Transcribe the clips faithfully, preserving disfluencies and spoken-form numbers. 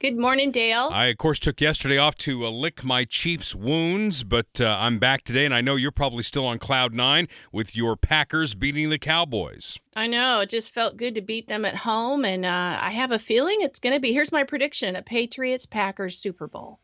Good morning, Dale. I, of course, took yesterday off to uh, lick my Chiefs' wounds, but uh, I'm back today, and I know you're probably still on cloud nine with your Packers beating the Cowboys. I know. It just felt good to beat them at home, and uh, I have a feeling it's going to be, here's my prediction, a Patriots-Packers Super Bowl.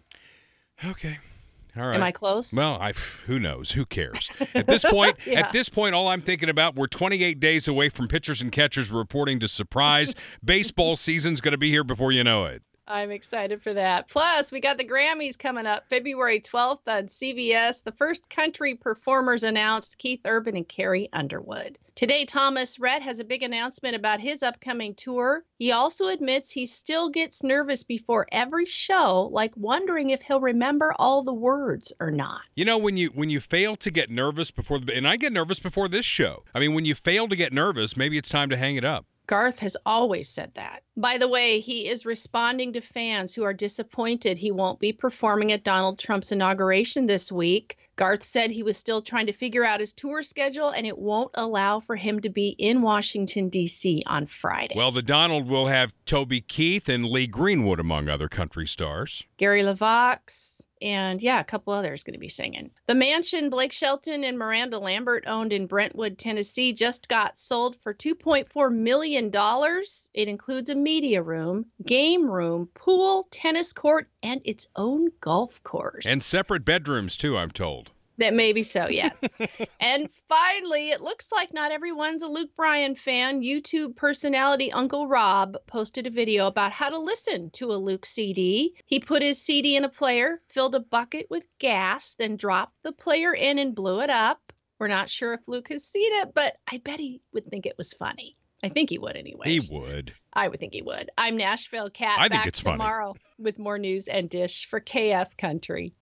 Okay. All right. Am I close? Well, I, who knows? Who cares? At this point, Yeah. at this point, all I'm thinking about, we're twenty-eight days away from pitchers and catchers reporting to surprise. Baseball season's going to be here before you know it. I'm excited for that. Plus, we got the Grammys coming up February twelfth on C B S. The first country performers announced, Keith Urban and Carrie Underwood. Today, Thomas Rhett has a big announcement about his upcoming tour. He also admits he still gets nervous before every show, like wondering if he'll remember all the words or not. You know, when you when you fail to get nervous before the, and I get nervous before this show. I mean, when you fail to get nervous, maybe it's time to hang it up. Garth has always said that. By the way, he is responding to fans who are disappointed he won't be performing at Donald Trump's inauguration this week. Garth said he was still trying to figure out his tour schedule, and it won't allow for him to be in Washington, D C on Friday. Well, the Donald will have Toby Keith and Lee Greenwood, among other country stars. Gary LaVox, and yeah, a couple others going to be singing. The mansion Blake Shelton and Miranda Lambert owned in Brentwood, Tennessee, just got sold for two point four million dollars. It includes a media room, game room, pool, tennis court, and its own golf course. And separate bedrooms, too, I'm told. That may be so, yes. And finally, it looks like not everyone's a Luke Bryan fan. YouTube personality Uncle Rob posted a video about how to listen to a Luke C D. He put his C D in a player, filled a bucket with gas, then dropped the player in and blew it up. We're not sure if Luke has seen it, but I bet he would think it was funny. I think he would anyway. He would. I would think he would. I'm Nashville Cat. I think back it's funny. tomorrow with more news and dish for K F Country.